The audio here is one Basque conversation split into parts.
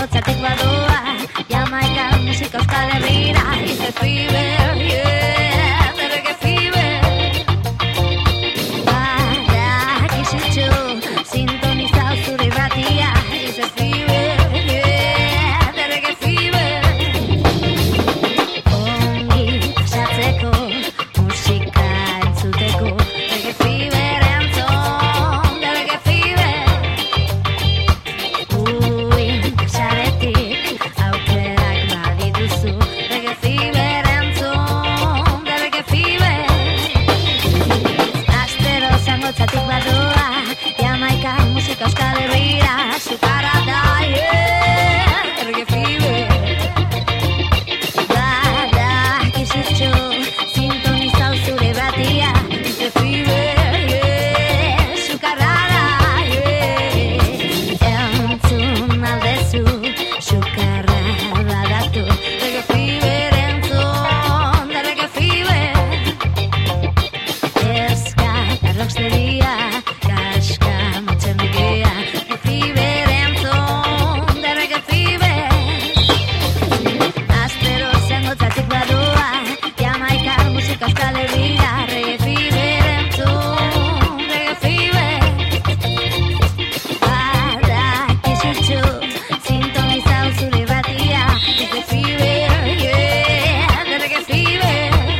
Zangotzatik badoa Jamaika musika Euskal Herrira Is the fever, yeah, the reggae fever Badakizutxo Sintonizau zure irratia Is the fever, yeah, the reggae fever Ongi pasatzeko musika entzuteko Reggae fever entzun, the reggae fever Uin pasaretik aukerak badituzu Reggae fever entzun, the reggae fever Astero Zangotzatik badoa Jamaika musika Euskal Herrira Sukara da, yeah, reggae fever Badakizutxo Sintonizau zure irratia Is the fever, yeah, sukarra da, yeah Entzun aldezu sukarra badatu Reggae fever entzun, the reggae fever Eska eta rocksteria Kaska motzen bigea Reggae fever entzun, the reggae fever Astero Zangotzatik badoa Jamaika musika Euskal Herrira Reggae fever entzun, reggae fever Badakizutxo Sintonizau zure irratia Is the fever, yeah, the reggae fever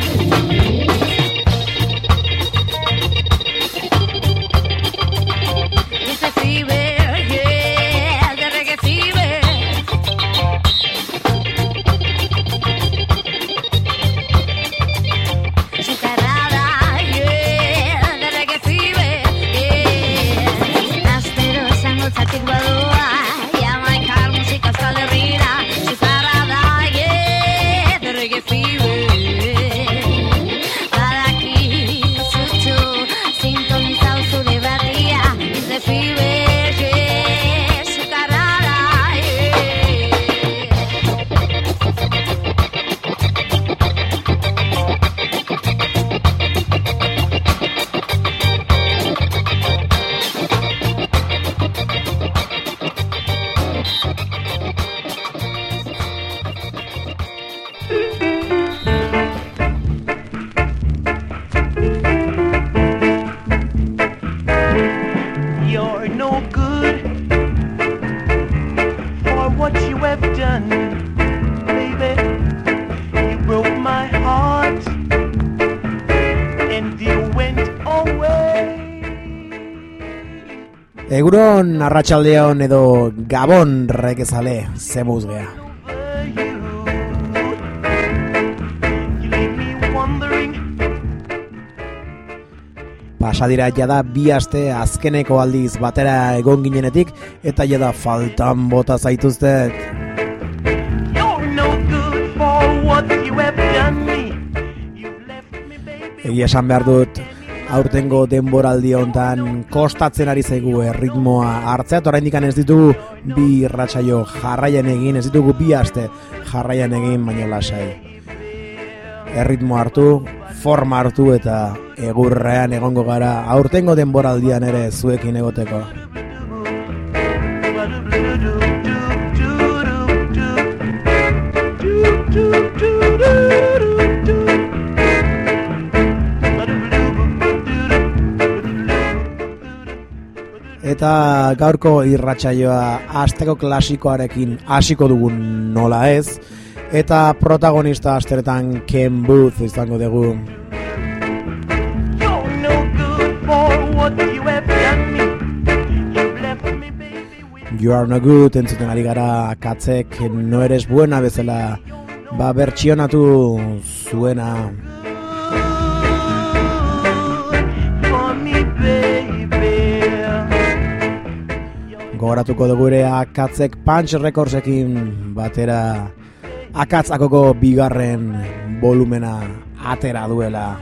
Is the fever, yeah, the reggae fever Sukarrada, yeah, the reggae fever, yeah Astero Zangotzatik badoa Jamaika musika Euskal Herrira Sukarrada, yeah, the reggae fever Badakizutxo Sintonizau zure irratia Is the fever, yeah, sukarrada, yeah You're no good for what you have done, baby. You broke my heart and you went away. Egunon, arratsaldeon edo Gabon regezale, zemuz gea. You leave me wondering. Pasadira jada 2 aste azkeneko aldiz batera egon ginenetik eta jada faltan bota zaituztet. You're no good for what you have done me. You've left me, baby. Egia esan behar dut, aurtengo denboraldi hontan kostatzen ari zaigu erritmoa hartzea, eta oraindik ez ditugu 2 irratsaio jarraian egin, ez ditugu 2 aste jarraian egin, baina lasai. Erritmo hartu, forma hartu eta egurrean egongo gara aurtengo denboraldian ere zuekin egoteko. Eta gaurko irratsaioa asteko klasikoarekin hasiko dugun nola ez, eta protagonista asteretan Ken Booth izango dugu. You are no good entzuten ari gara Katzek no eres buena bezala bertsionatu zuena. Gogoratuko dugu ere Akatzek Punch Recordsekin batera Akatzakoko 2. volumena atera duela.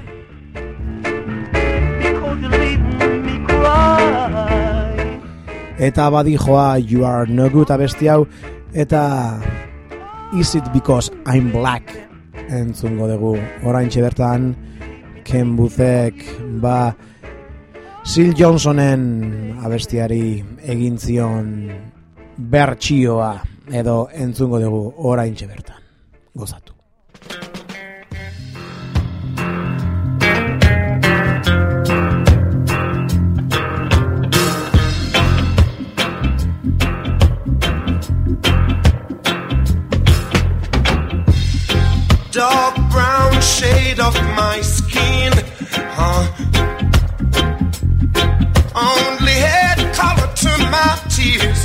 Eta badijoa You are no good abesti hau, eta Is it because I'm black entzungo dugu. Oraintxe bertan Ken Boothek Sil Johnsonen abestiari egin zion bertsioa. edo entzungo dugu oraintxe bertan. Gozatu. Dark brown shade of my skin, only had color to my tears.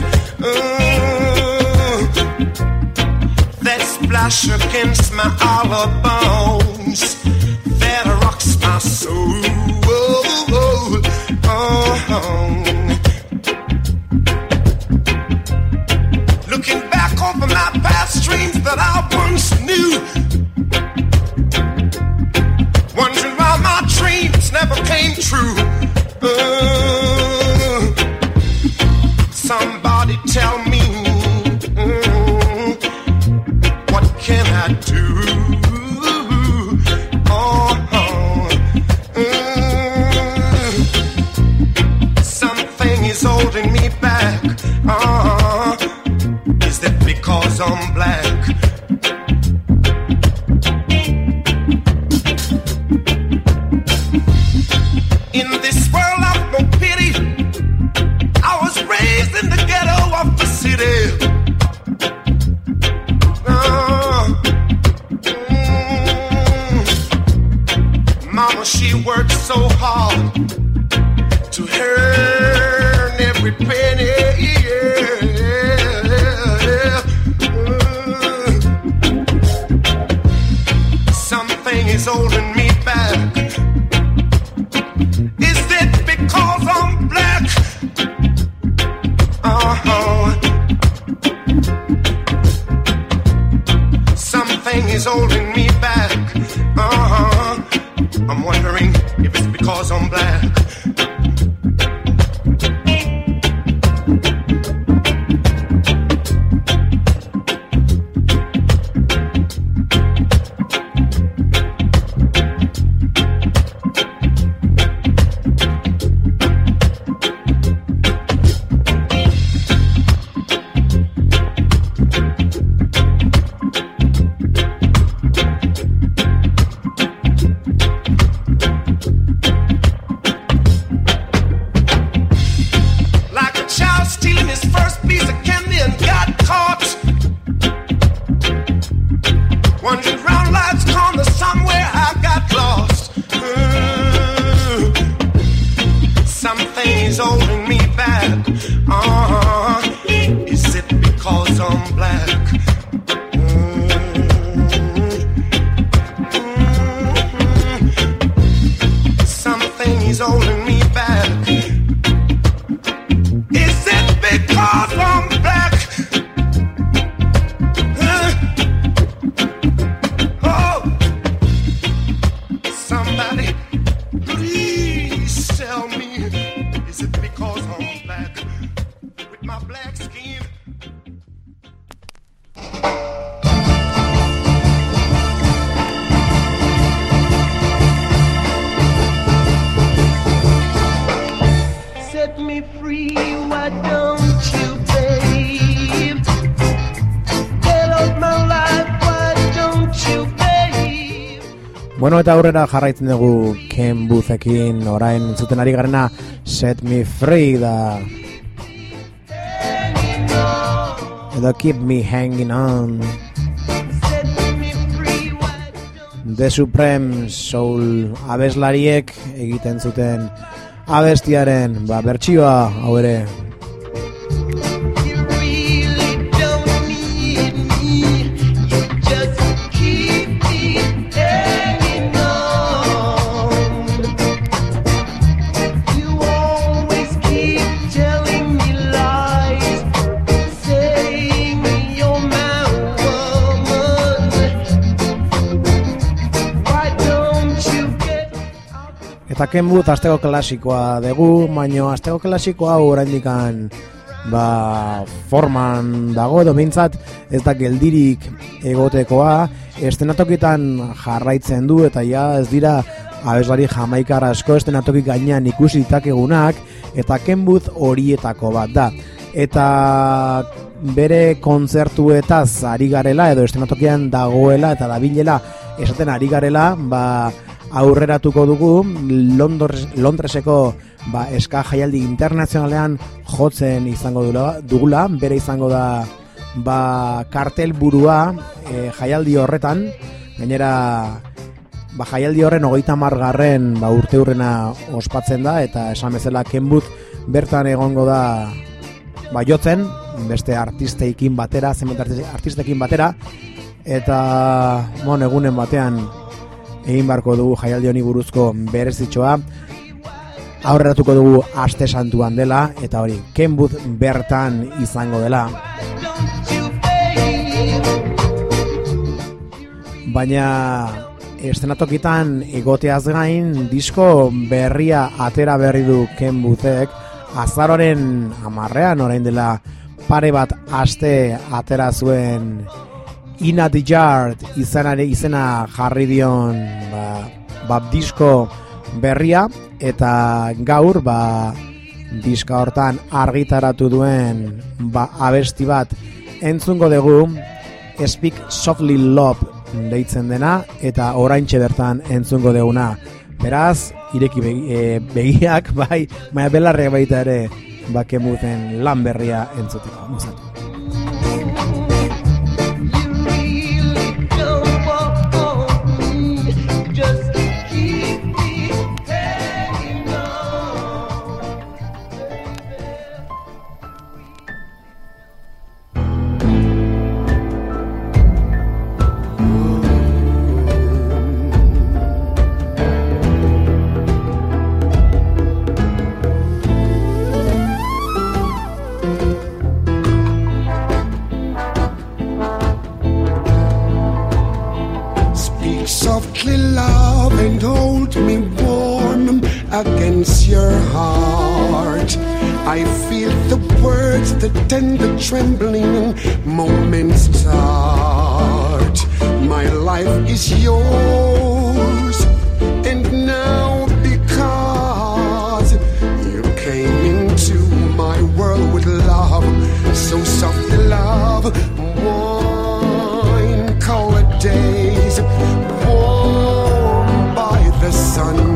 That splash against my hollow bones, that rocks my soul. Looking back over my past dreams that I once knew, wondering why my dreams never came true. Somebody tell me, what can I do? Something is holding me back. Is that because I'm black? In this world of no pity, I was raised in the ghetto of the city. Mama, she worked so hard to earn every penny. Something is holding me back. Is it because I'm black? Something is holding me back. I'm wondering if it's because I'm black. Bueno, eta aurrera jarraitzen dugu Ken Boothekin, orain entzuten ari garena Set Me Free da, edo Keep Me Hanging On. The Supreme Soul abeslariek egiten zuten abestiaren bertsioa hau ere. Eta Ken Booth asteko klasikoa dugu, baina asteko klasikoa oraindikan forman dago edo behintzat ez da geldirik egotekoa, estenatokitan jarraitzen du eta ja ez dira abeslari jamaikar asko estenatokik gainean ikusi ditakegunak, eta Ken Booth horietako bat da. Eta bere kontzertuetaz ari garela edo eszenatokian dagoela eta dabilela esaten ari garela, aurreratuko dugu Londreseko eska jaialdi internazionalean jotzen izango dugula, bere izango da kartel burua jaialdi horretan, gainera jaialdi horren 30. Urteurrena ospatzen da, eta esan bezala Ken Booth bertan egongo da jotzen, beste artisteekin batera, zenbait artisteekin batera, eta egunen batean egin barko dugu jaialdi honi buruzko berezitxoa. Aurreratuko dugu Aste Santuan dela, eta hori Ken Booth bertan izango dela. Baina eszenatokitan egoteaz gain, disko berria atera berri du Ken Boothek, azaroaren 10ean, orain dela pare bat aste atera zuen In a the Yard izena jarri dion disko berria, eta gaur diska hortan argitaratu duen abesti bat entzungo dugu, Speak Softly Love deitzen dena, eta oraintxe bertan entzungo duguna. Beraz, ireki begiak, baina belarrek baita ere Ken Boothen lan berria entzuteko. Mozatu. Against your heart, I feel the words, the tender trembling moments start. My life is yours, and now because you came into my world with love, so soft love, wine-colored days, warm by the sun,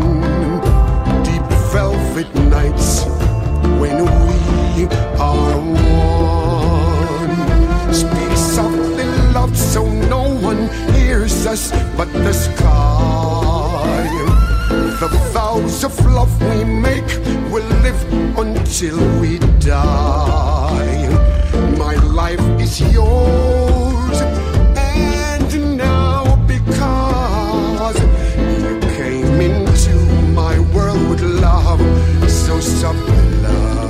velvet nights when we are one. Speak softly, love, so no one hears us but the sky. The vows of love we make will live until we die. My life is yours, and now because you came into my world with love, so soft love.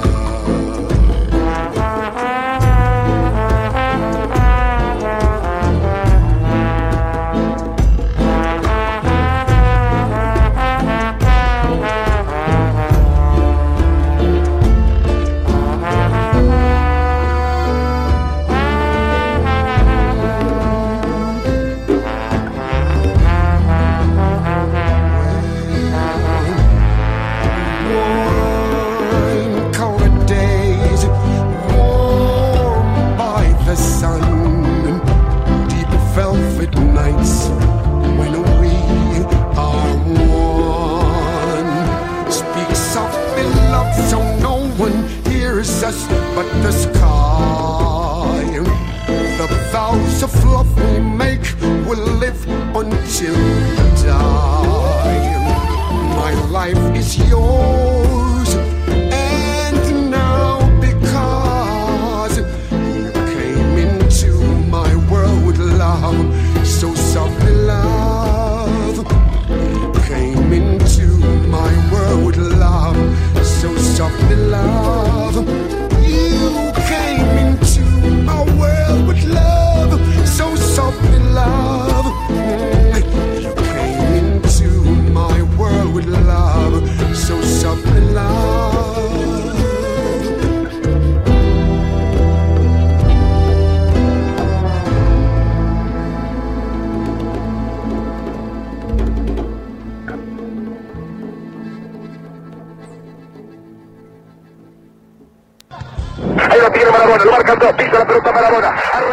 Us but the sky. The vows of love we make will live until we die. My life is yours, and now because you came into my world with love, so softly love. You came into my world with love, so softly love. You came into my world with love, so softly love. You came into my world with love, so softly love.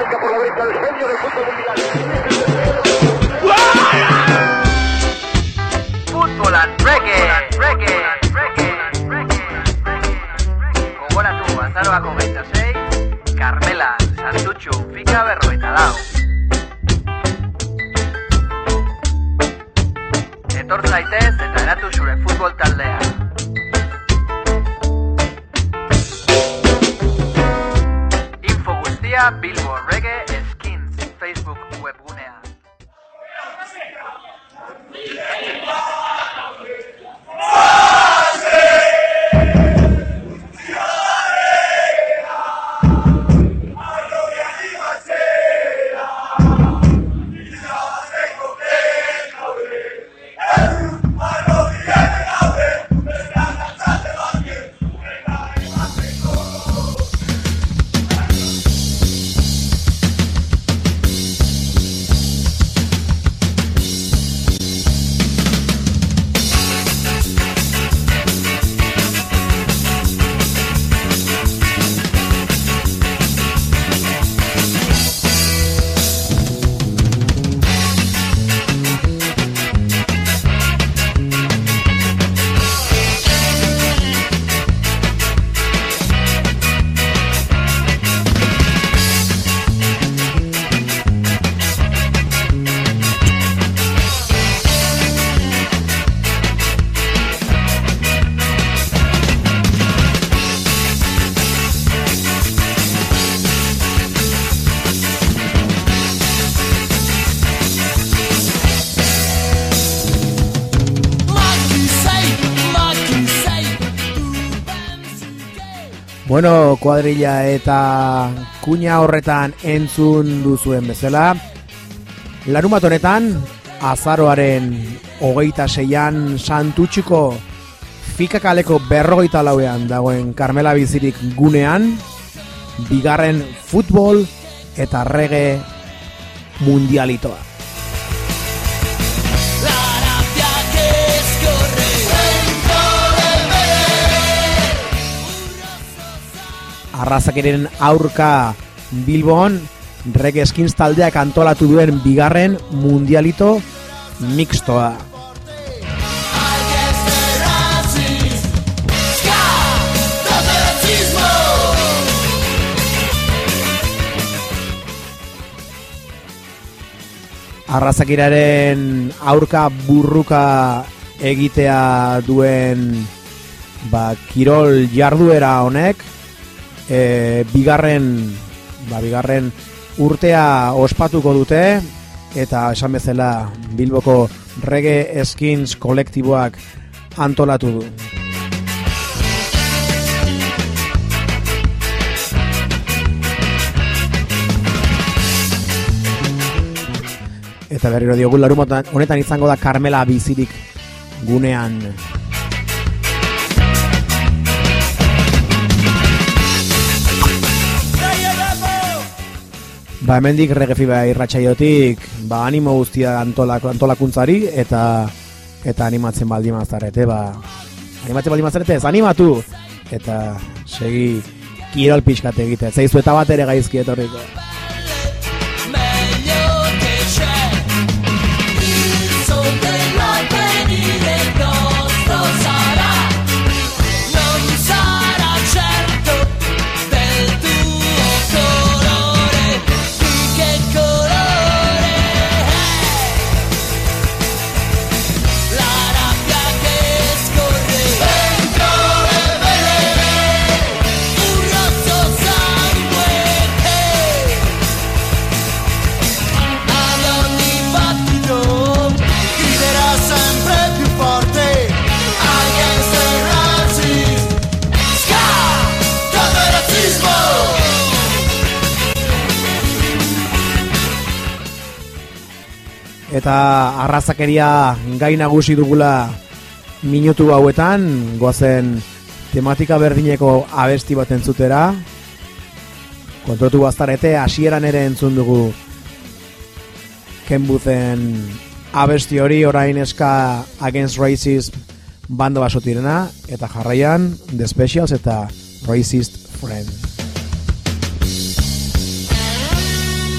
arranca por la derecha el genio del fútbol mundial. Fútbol and reggae. Gogoratu azaroak 26, Carmela, Santutxu, Fika 44. Etor zaitez eta eratu zure futbol taldea. Info guztia Billboard Reggae Skins Facebook webgunea. Bueno, kuadrilla eta kuña horretan entzun duzuen bezala. Larunbat honetan, azaroaren 26an Santutxuko Fikakaleko 44ean dagoen Carmela Bizirik gunean, bigarren futbol eta reggae mundialitoa. Arrazakeren aurka Bilbon Reggae Skins taldeak antolatu duen bigarren mundialito mixtoa. Arrazakiraren aurka burruka egitea duen kirol jarduera honek bigarren urtea ospatuko dute, eta esan bezala Bilboko Reggae Skins kolektiboak antolatu du. Eta berriro diogu larunbat honetan izango da Carmela Bizirik gunean. Hemendik Regefiba irratsaiotik animo guztia antolakuntzari eta animatzen baldin mazarete, ez animatu eta segi kirol pixkat egite, zeizu eta bat ere gaizki etorriko. Eta arrazakeria gai nagusi dugula minutu hauetan, goazen tematika berdineko abesti bat entzutera. Kontrotu baztarete, hasieran ere entzun dugu Ken Boothen abesti hori, orain eska Against Racist banda basotirena, eta jarraian The Specials eta Racist Friend.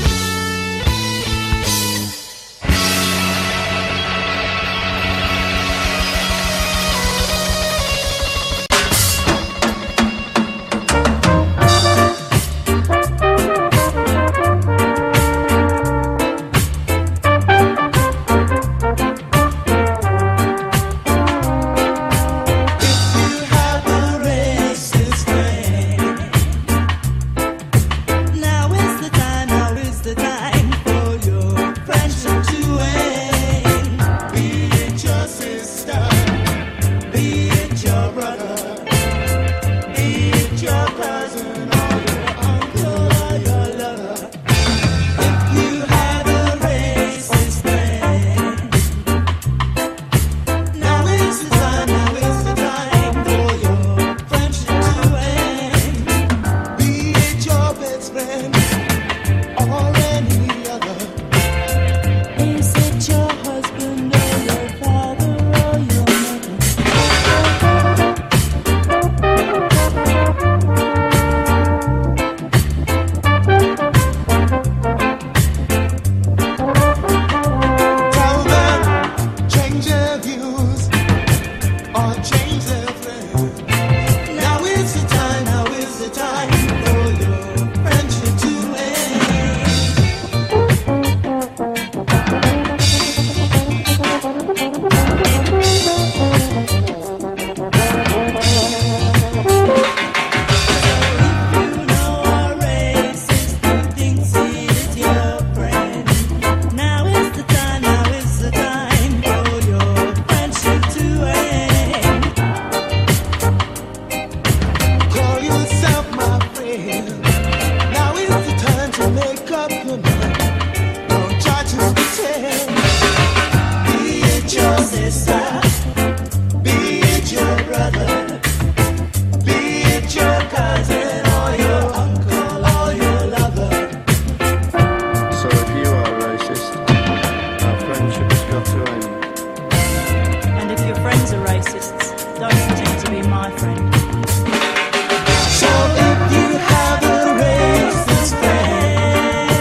up your mind. Don't try to pretend. Be it your sister, be it your brother, be it your cousin or your uncle or your lover. So if you are racist, our friendship's got to end. And if your friends are racists, don't pretend to be my friend. So if you have a racist friend,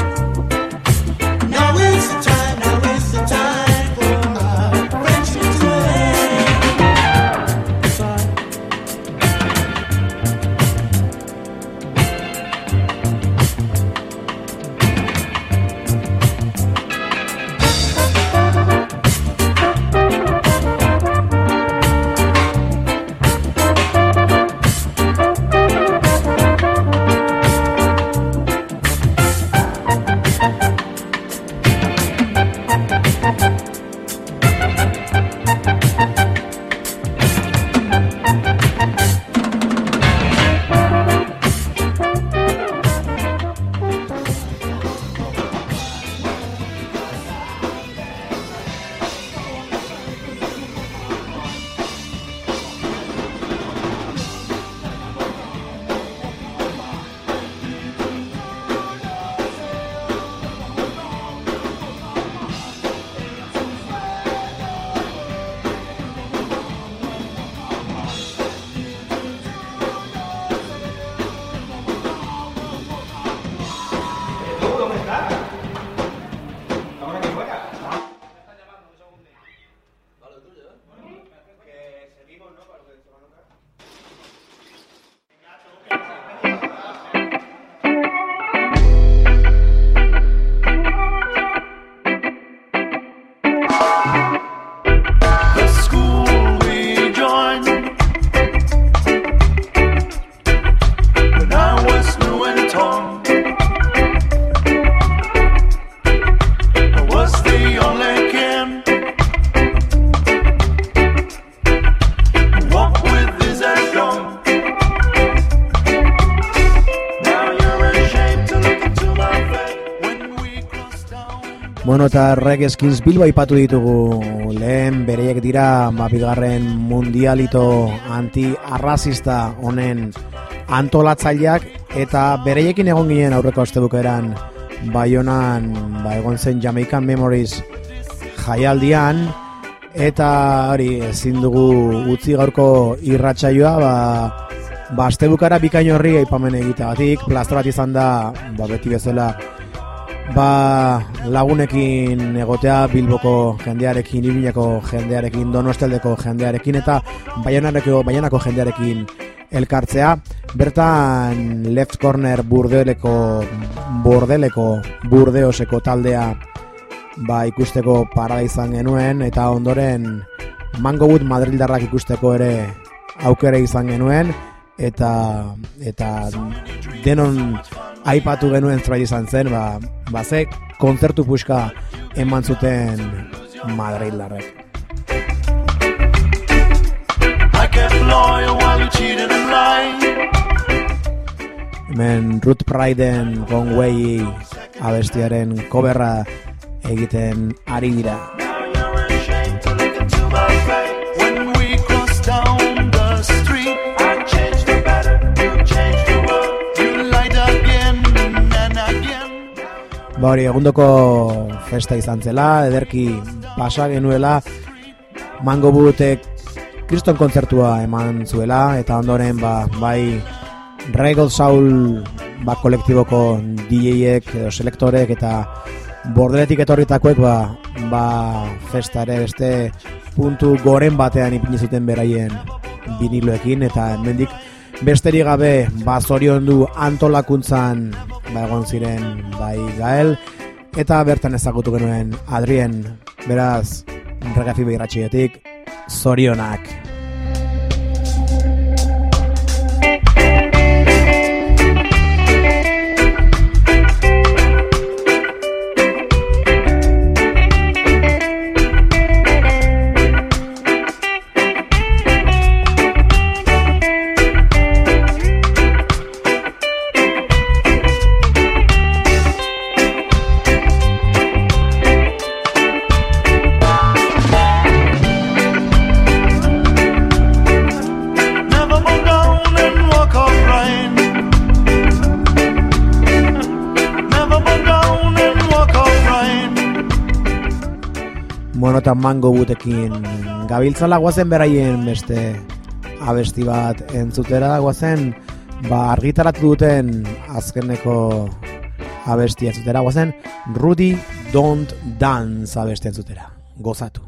now is the time for our friendship to end. The school we joined when I was new and tall. I was the only kid who walked with his head gone. Now you're ashamed to look into my face when we cross down. Bueno, eta Reggae Skins Bilbo aipatu ditugu. Lehen bereiek dira bigarren mundialito anti-arrazista honen antolatzaileak, eta bereiekin egon ginen aurreko astebukeran Baionan egon zen Jamaican Memories jaialdian, eta hori ezin dugu utzi gaurko irratsaioa astebukara bikain horri aipamen egiteagatik. Plaster bat izan da beti bezala lagunekin egotea, Bilboko jendearekin, Iruñako jendearekin, Donostialdeko jendearekin eta Baionako jendearekin elkartzea. Bertan Left Corner Burdeoseko taldea ikusteko parada izan genuen, eta ondoren Mangowood Madrildarrak ikusteko ere aukera izan genuen, eta denon aipatu genuen zerbait izan zen, ze kontzertu puska eman zuten Madrildarrek. Hemen Ruth Prideen Gone Way abestiaren coverra egiten ari dira. Hori egundoko festa izan zela, ederki pasa genuela, Mangowoodek kriston kontzertua eman zuela, eta ondoren bai Regal Soul kolektiboko DJek edo selektorek eta Bordeletik etorritakoek festa ere beste puntu goren batean ipini zuten beraien viniloekin, eta hemendik besterik gabe zoriondu antolakuntzan egon ziren Gael, eta bertan ezagutu genuen Adrien. Beraz, Reggae irratsaiotik zorionak. Bueno, eta mango butekin gabiltzala guazen beraien beste abesti bat entzutera guazen, argitaratu duten azkeneko abesti entzutera guazen, Rudy Don't Dance abesti entzutera. Gozatu.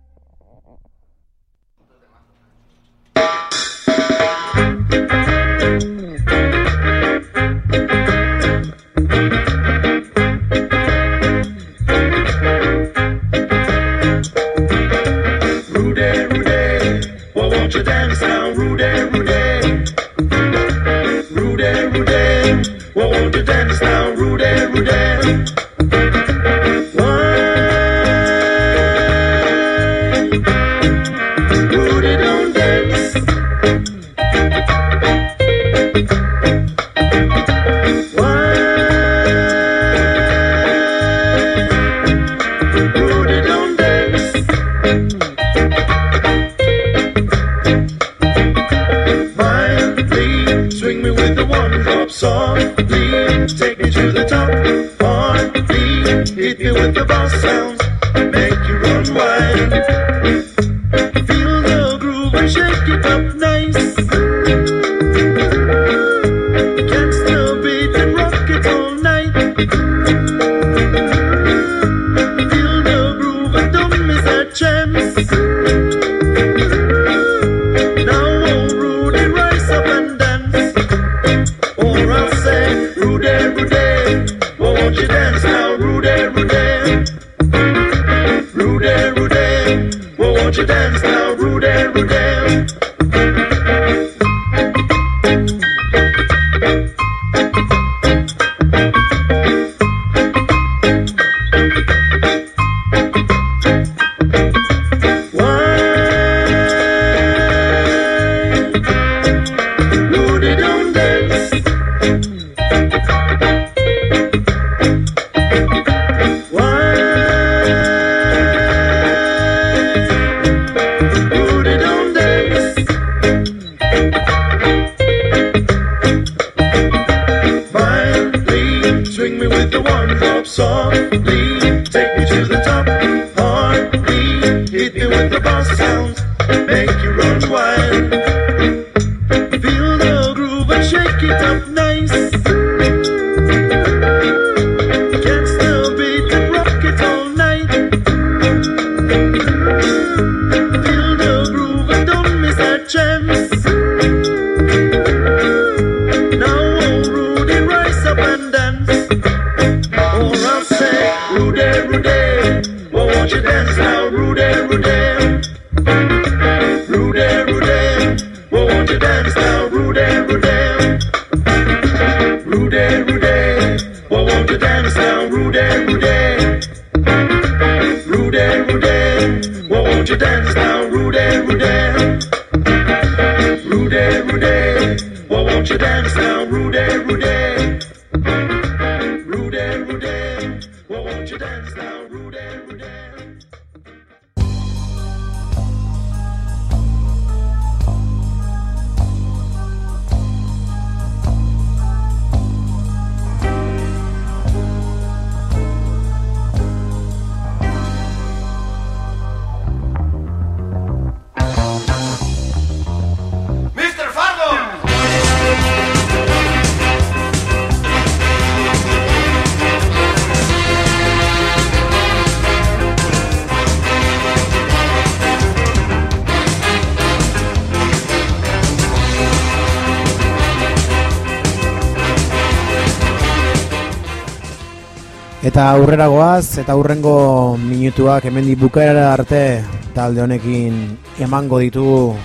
Eta aurrera goaz, eta aurrengo minutuak hemendik bukaerara arte talde honekin emango ditugu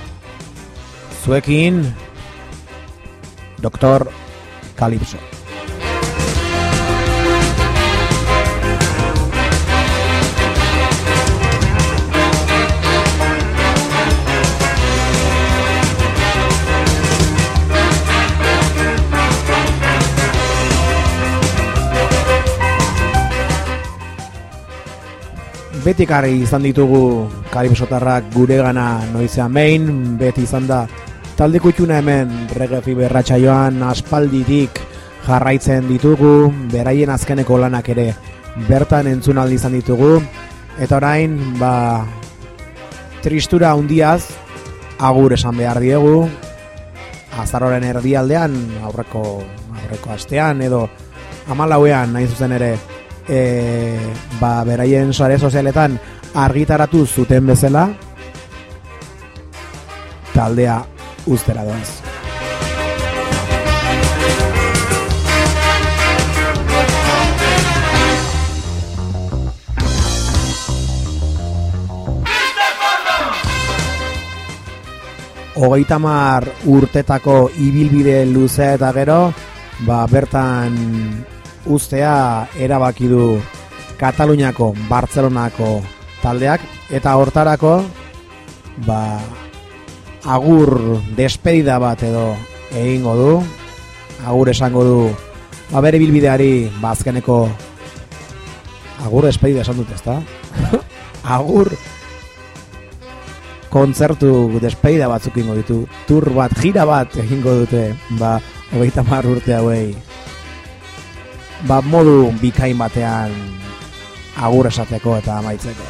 zuekin Dr. Calypso. Betikari izan ditugu Calypsotarrak guregana noizean behin, beti izan da talde kutxuna hemen Reggae Fever ratsaioan aspalditik jarraitzen ditugu, beraien azkeneko lanak ere bertan entzunaldi izan ditugu, Eta orain, tristura handiaz agur esan behar diegu, azaroren erdialdean, aurreko astean edo 14ean nahi zuzen ere, beraien sare sozialetan argitaratu zuten bezala, taldea uztera doaz. Hogeitamar urtetako ibilbide luzea eta gero, bertan uztea erabaki du Kataluniako, Bartzelonako taldeak, eta hortarako, agur despedida bat edo egingo du, agur esango du, bere ibilbideari, azkeneko, agur despedida esan dut, ezta? Agur kontzertu despedida batzuk egingo ditu, tur bat, gira bat egingo dute, 30 urte hauei, modu bikain batean agur esateko eta amaitzeko.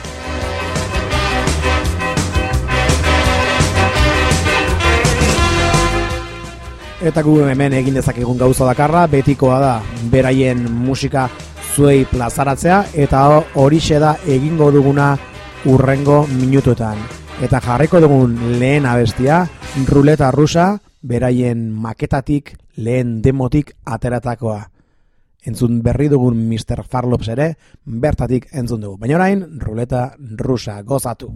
Eta gu hemen egin dezakegun gauza dakarra, betikoa da beraien musika zuei plazaratzea, eta horixe da egingo duguna urrengo minutuetan. Eta jarriko dugun lehen abestia, Ruleta Rusa, beraien maketatik, lehen demotik ateratakoa. Entzun berri dugun Mr. Farlops ere, bertatik entzun dugu. Baina orain, Ruleta Rusa, gozatu.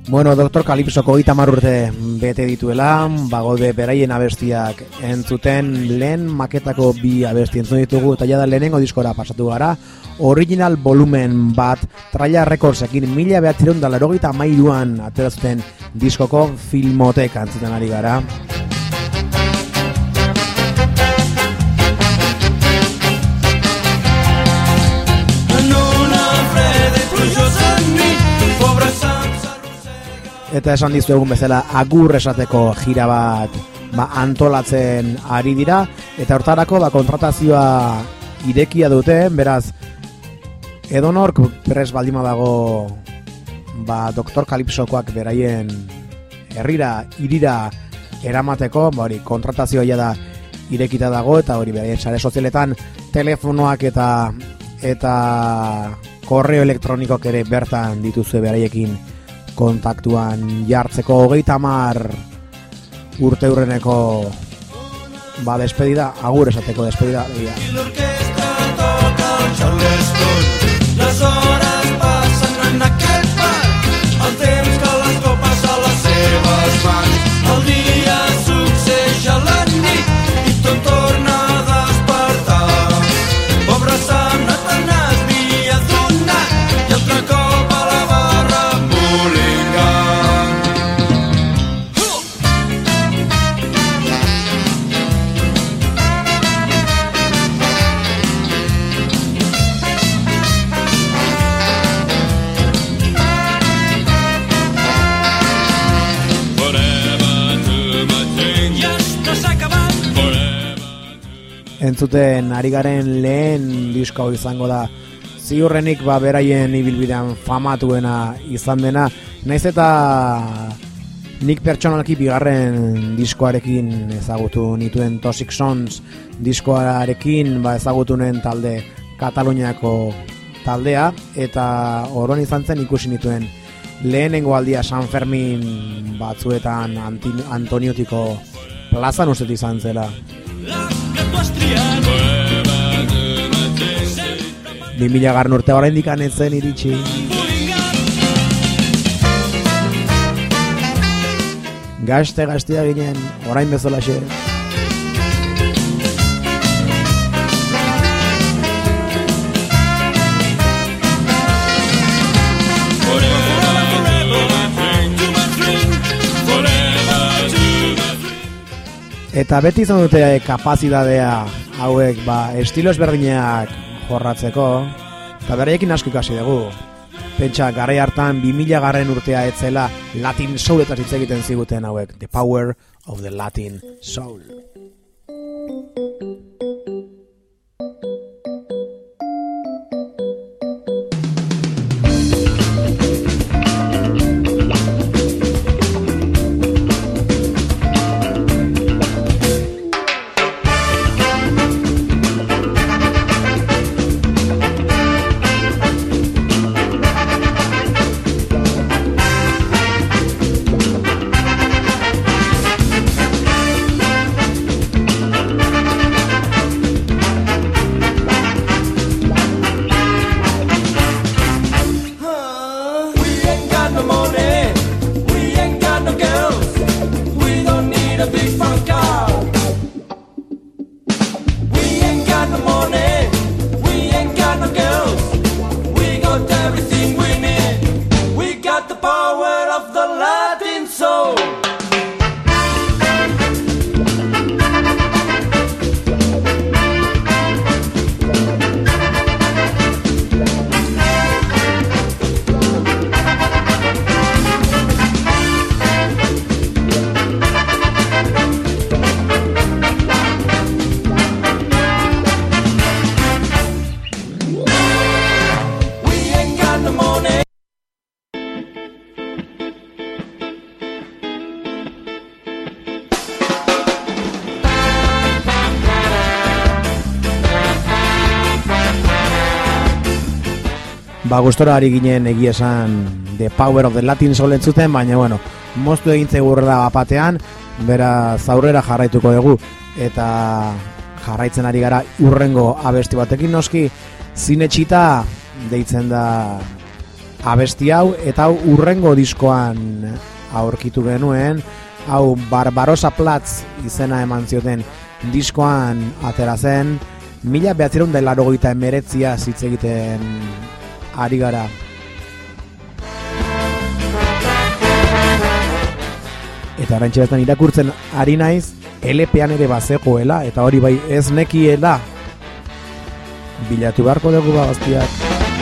Bueno, Dr. Kalipsoko 30 urte bete dituela, bagode beraien abestiak entzuten, lehen maketako 2 abesti entzun ditugu, eta jada lehenengo diskora pasatu gara, original volumen bat, Traila Recordsekin 1983an aterazten diskoko Filmotek entzuten ari gara. Eta esan dizu egun bezala agur esateko gira bat antolatzen ari dira, eta hortarako kontratazioa irekia dute, beraz edonork prest baldima dago Dr. Kalipsokoak beraien irira eramateko, hori kontratazioa da irekita dago, eta hori beraien sare sozialetan telefonoak eta korreo elektronikoak ere bertan dituzue beraiekin kontaktuan jartzeko. 30 urte hurreneko despedida, agur esateko despedida. Les hores passen en aquest parc, el temps que les copes a les seves mans, el dia succeeix a la nit i tot torna a despertar. Pobre Sant Atanàs havia donat i altre cop a la barra Mulligan. Entzuten ari garen lehen disko izango da ziurrenik beraien ibilbidean famatuena izan dena, naiz eta nik pertsonalki bigarren diskoarekin ezagutu nituen Toxic Sons diskoarekin ezagutu nuen talde Kataluniako taldea, eta oron izan zen ikusi nituen lehenengo aldia San Fermin batzuetan Antoniotiko plazan uste izan zela. 2000 urte oraindik anetzen iritsi. Gaztea ginen, orain bezalaxe. Eta beti izan dute kapazitatea hauek estilo ezberdinak jorratzeko, eta beraiekin asko ikasi dugu. Pentsa, garai hartan 2000 urtea etzela Latin Souletaz hitz egiten ziguten hauek, The Power of the Latin Soul. Gustora ari ginen egia esan The Power of the Latin Soul entzuten, baina moztu egin zegurrela batean, beraz aurrera jarraituko dugu, eta jarraitzen ari gara urrengo abesti batekin noski, Zinetxita deitzen da abesti hau, eta hau urrengo diskoan aurkitu genuen, hau Barbarossa Platz izena eman zioten diskoan atera zen, 1989 hitz egiten ari gara. Eta oraintxe bertan irakurtzen ari naiz, LP-an ere bazegoela, eta hori bai ez nekiela. Bilatu beharko dugu gaztiak.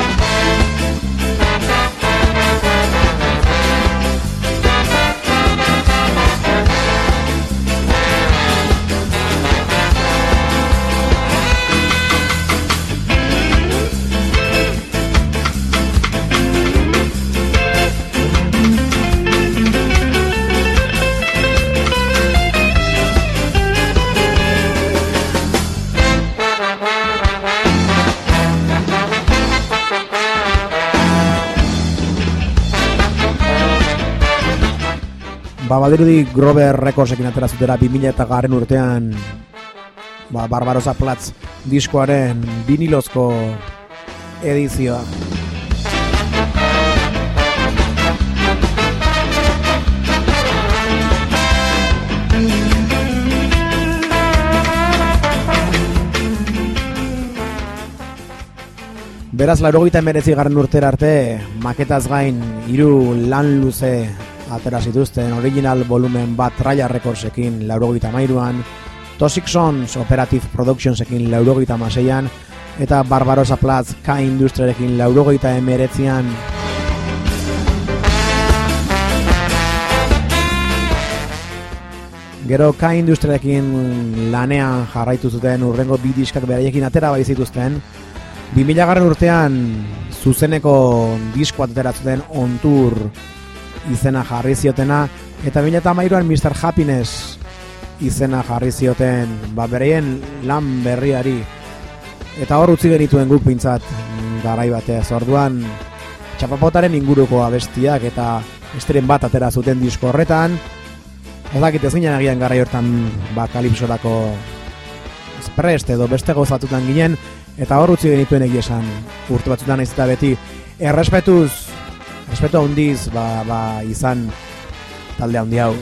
Badirudi Grover Recordsekin atera zutera 2000 urtean Barbarossa Platz diskoaren vinilozko edizioa. Beraz, 89 urtera arte, maketaz gain 3 lan luze atera zituzten, original volumen bat Raya Recordsekin 93an, Toxic Sons Operative Productionsekin 96an, eta Barbarossa Platz K Industriarekin 99an. Gero K Industriarekin lanean jarraitu zuten, urrengo 2 diskak beraiekin atera bai zituzten. 2000 urtean zuzeneko diskoa atera zuten On Tour izena jarri ziotena, eta 2013an Mr. Happiness izena jarri zioten beraien lan berriari. Eta hor utzi genituen guk pintzat garai batez. Orduan txapapotaren inguruko abestiak eta esteren bat atera zuten disko horretan. Ez dakit ez ginen agian garai hortan kalipsorako esprest edo beste gozatutan ginen, eta hor utzi genituen egia esan urte batzutan naiz eta beti errespetu handiz izan talde handi hau.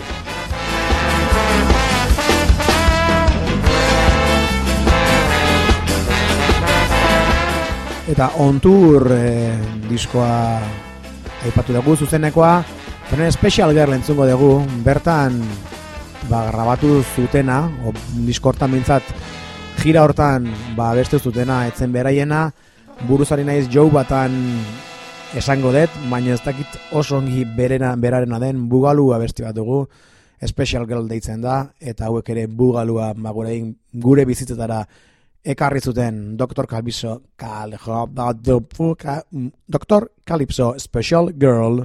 Eta On Tour diskoa aipatu dugu zuzenekoa, zenen Special Girl entzungo dugu, bertan grabatu zutena, disko hortan mintzat gira hortan beste zutena etzen beraiena, buruzari naiz Joe batan esango dut, baina ez dakit oso ongi berarena den Bugalua abesti bat dugu, Special Girl deitzen da, eta hauek ere Bugalua gure bizitzetara ekarri zuten Dr. Calypso Special Girl.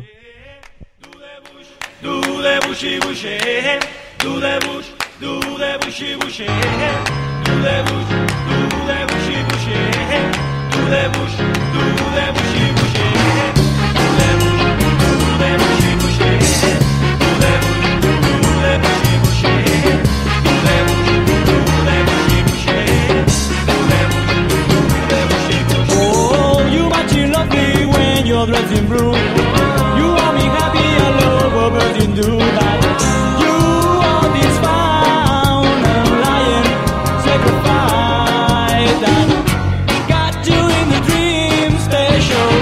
Do the bushy bushy, do the bush, do the bushy bushy, do the bush, do the bushy bushy, do the bush, do the bushy bushy, do the bush, do the bushy bushy, do the bush, do the bushy bushy, do the bush, do the bushy bushy, do the bush, do the bushy bushy. Oh, you mighty lovely when you're dressed in blue. You are me happy and love, but in do that. You are this found and lion sacrifice that got you in the dream station.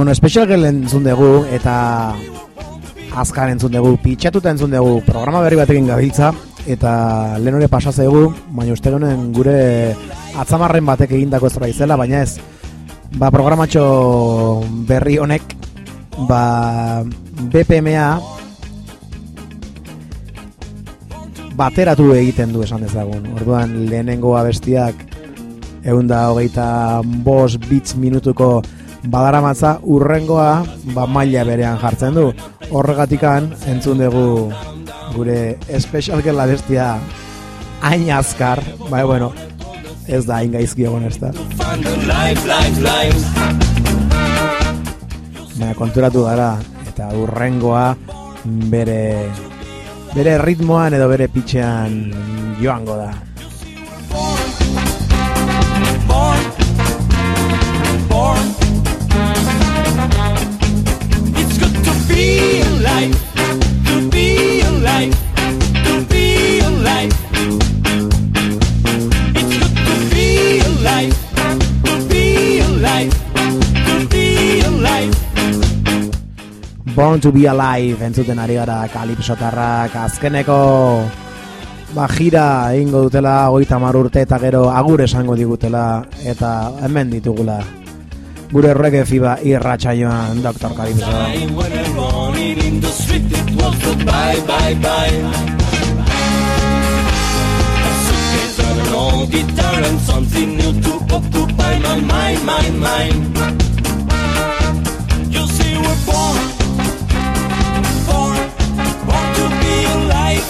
Bueno, Special Girl entzun dugu eta azkar entzun dugu, pitxatuta entzun dugu, programa berri batekin gabiltza eta lehen hori pasazegu, baina uste honen gure atzamarren batek egindako ez izela, baina ez, programatxo berri honek, BPMA bateratu egiten du esan dezagun. Orduan lehenengo abestiak 125 bits minutuko badaramatza, urrengoa maila berean jartzen du. Horregatikan entzun dugu gure Special Girl abestia hain azkar, bueno, ez da hain gaizki egon ez da. Konturatu gara eta urrengoa bere ritmoan edo bere pitxean joango da. It's good to be alive, to be alive, to be alive. It's good to be alive, to be alive, to be alive. Born to be alive entzuten ari gara kalipsotarrak azkeneko jira egingo dutela 30 urte eta gero agur esango digutela eta hemen ditugula gure reggae fiba irratsaioan Dr. Kalipso. You see we're born to be alive.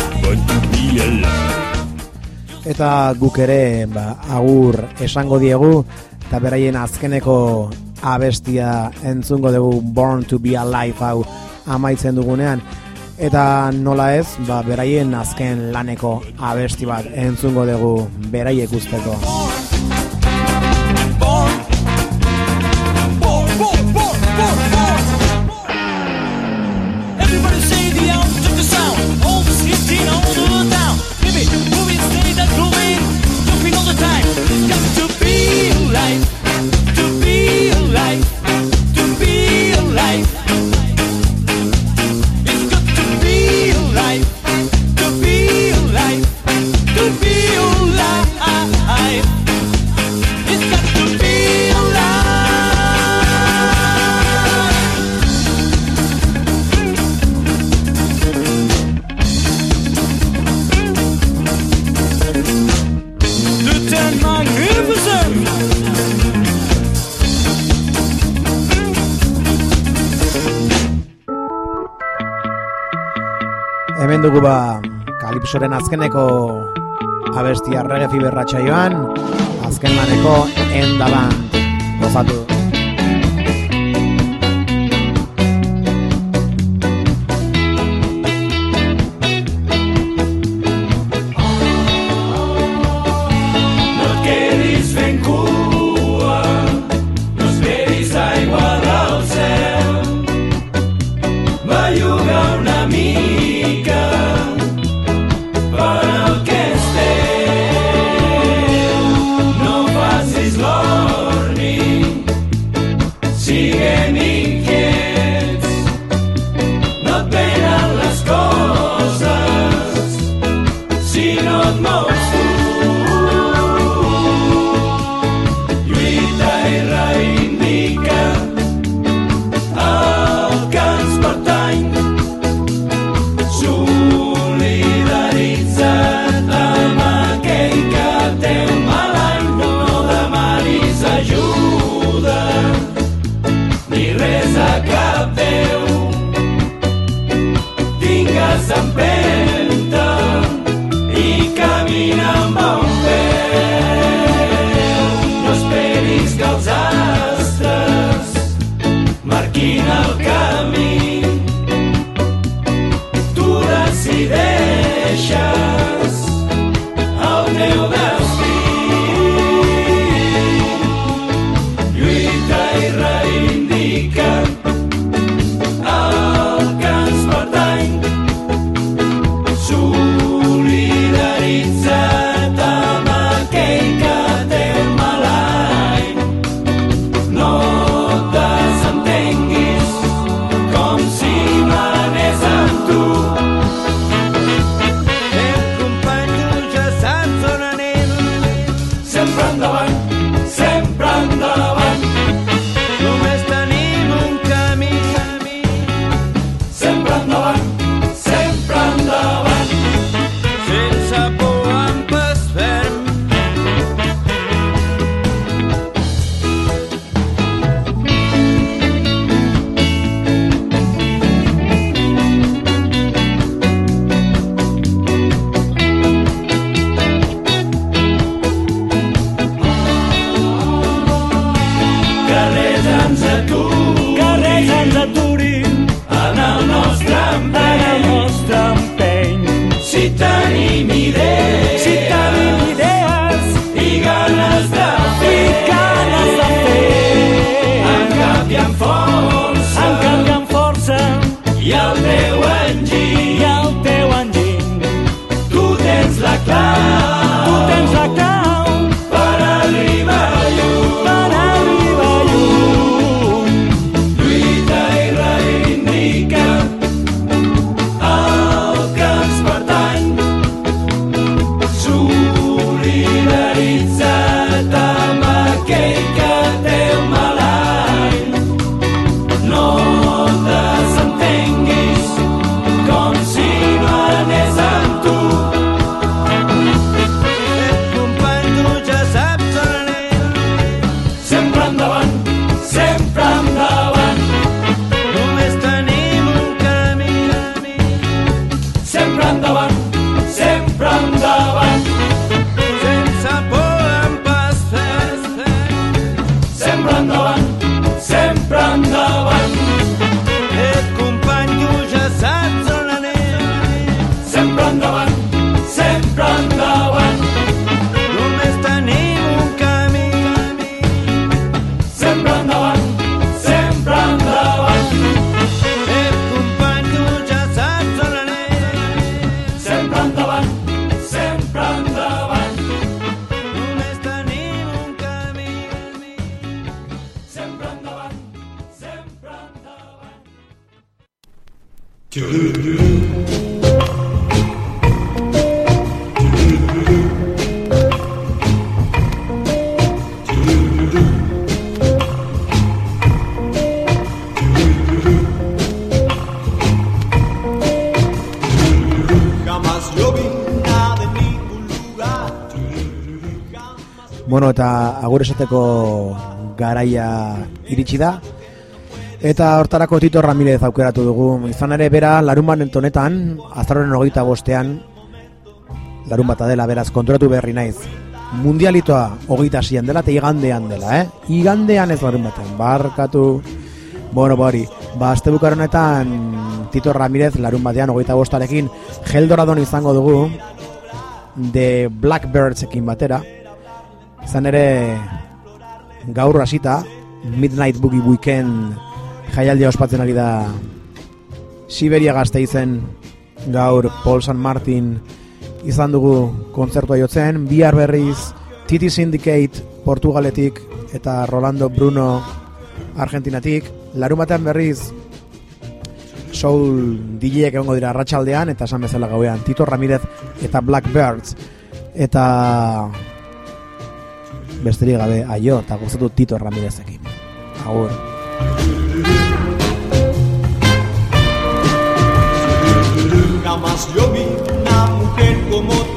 Eta guk ere agur esango diegu eta beraien azkeneko abestia entzungo dugu Born to be Alive hau amaitzen dugunean eta nola ez beraien azken laneko abesti bat entzungo dugu beraiek usteko. Everybody say the out of the sound. All the sleeping all over the town. Give it, move it, stay that grooving. Jumping all the time. Got to be alive. To be alive. To be alive. It's got to be alive. To be alive. To be alive. It's got to be alive. Lieutenant Magnificent. Hemen dugu Kalipsoren azkeneko abestia reggae fiberratsaioan azken laneko endaban gozatu. Bueno, eta agur esateko garaia iritsi da. Eta hortarako Tito Ramirez aukeratu dugu. Izan ere bera larunbat honetan, azaroaren 25ean, larunbata dela, beraz konturatu berri naiz. Mundialitoa 26an dela eta igandean dela, Igandean ez larunbatean, barkatu. Bueno, hori, astebukar honetan Tito Ramirez larunbatean 25arekin Geldoradon izango dugu, The Blackbirdsekin batera. Izan ere gaur hasita Midnight Boogie Weekend jaialdia ospatzen ari da Siberia Gasteizen. Gaur Paul San Martin izan dugu kontzertua jotzen, bihar berriz Titi Syndicate Portugaletik eta Rolando Bruno Argentinatik. Larunbatean berriz soul DJek egongo dira arratsaldean, eta esan bezala gauean Tito Ramirez eta Blackbirds. Eta besterik gabe aio eta gozatu Tito Ramirezekin. Agur. Jamás yo vi una mujer como